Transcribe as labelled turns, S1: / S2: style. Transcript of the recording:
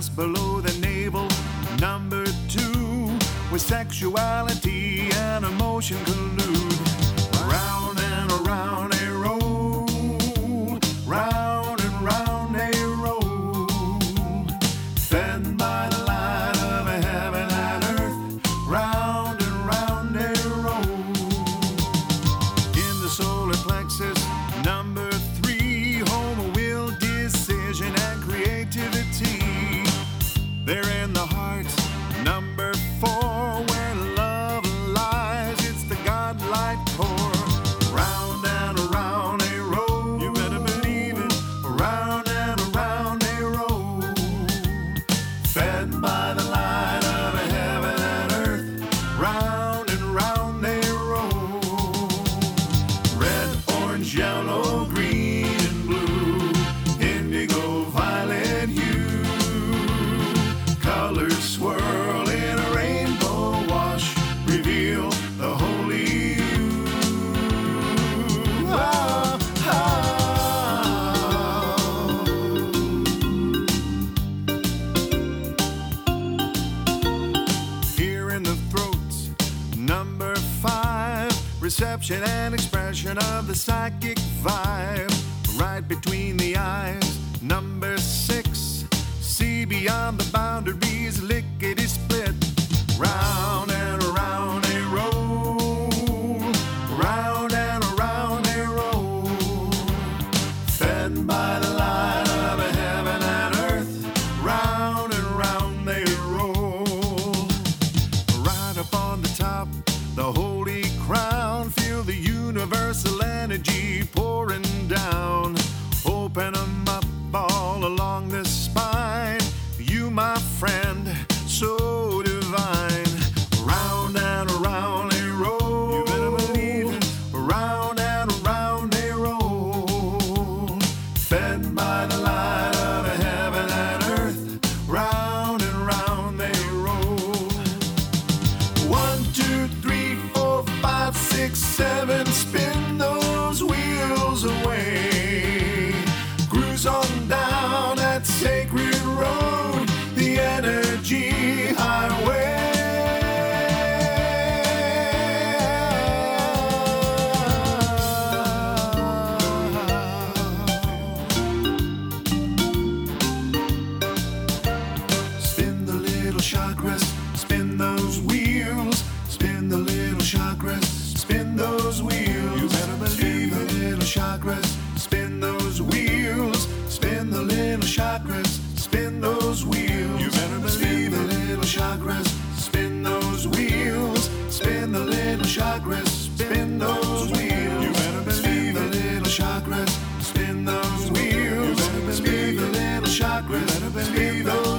S1: just below the navel. Number 2, where sexuality and emotion collude. Round and around they roll, round and round they roll, fed by the light of a heaven and earth. Round and round they roll. In the solar plexus, number 3, home, will, decision, and creativity. They're in the heart, number 4, where love lies. It's the godlike core. Round and around they roll. You better believe it. Round and around they roll, fed by the light of a heaven and earth. Round and round they roll. Red, orange, yellow, green, and blue, indigo, violet hue. Colors swirl in a rainbow wash, reveal the holy you. Ah, ah. Here in the throat, number 5, reception and expression of the psychic vibe. Right between the eyes, number 6, see beyond the boundaries, lickety split. Round and around they roll, round and around they roll, fed by the light of a heaven and earth. Round and round they roll. Right up on the top, the holy crown, feel the universal energy pouring down. Open them up all along the spine. You, my friend, so divine. Round and around they roll. You better believe it. Round and around they roll, fed by the light of a heaven and earth. Round and round they roll. 1, 2, 3, 4, 5, 6, 7. Spin those wheels away. Cruise on down that sacred road, the energy highway. Spin the little chakras, spin those wheels. Spin the little chakras, spin those wheels. You better believe the little chakras, spin those wheels. Spin the little chakras, spin those wheels. You better believe the little chakras, spin those wheels. Spin the little chakras, spin those wheels. You better believe the little chakras, spin those wheels. Spin the little chakras, spin those